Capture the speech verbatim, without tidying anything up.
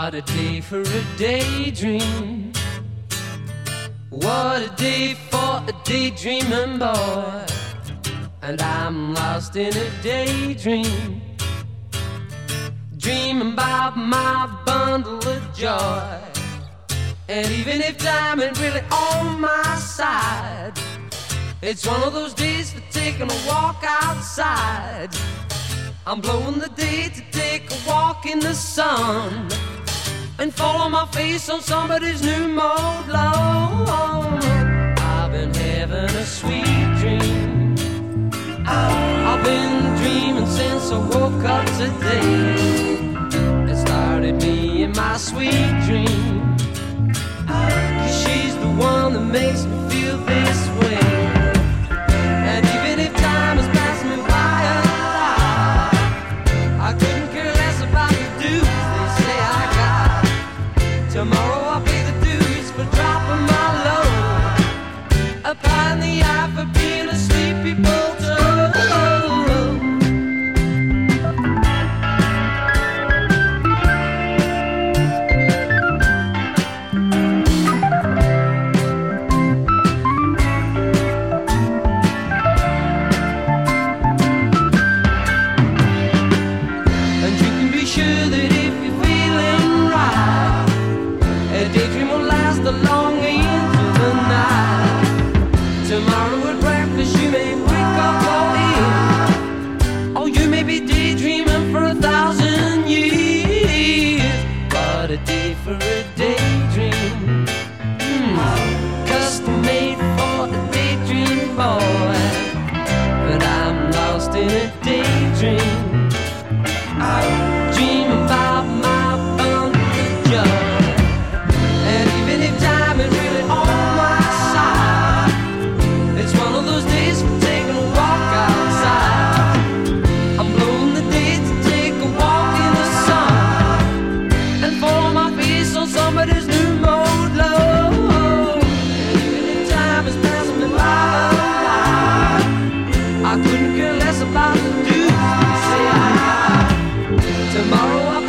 What a day for a daydream. What a day for a daydreaming boy. And I'm lost in a daydream, dreaming about my bundle of joy. And even if time ain't really on my side, it's one of those days for taking a walk outside. I'm blowing the day to take a walk in the sun and fall on my face on somebody's new mode lawn. I've been having a sweet dream. I've been dreaming since I woke up today. It started me in my sweet dream, 'cause she's the one that makes me feel this way. And even if time has passed me by alive, I couldn't care less about the dues they say I got. Tomorrow I'll pay the dues for dropping my load, a pie in the eye for being a sleepy bulldog. Long into the night. Tomorrow at breakfast you may wake up all in. Oh, you may be daydreaming for a thousand years. What a day for a daydream. mm. Custom made for a daydream boy. But I'm lost in a daydream, dreaming about my bundle of joy. Time is really on my side. It's one of those days for taking a walk outside. I'm blowing the day to take a walk in the sun and fall on my face on somebody's new mode low. Even if time is passing me by, I couldn't care less about the dues they say I got. Tomorrow I'll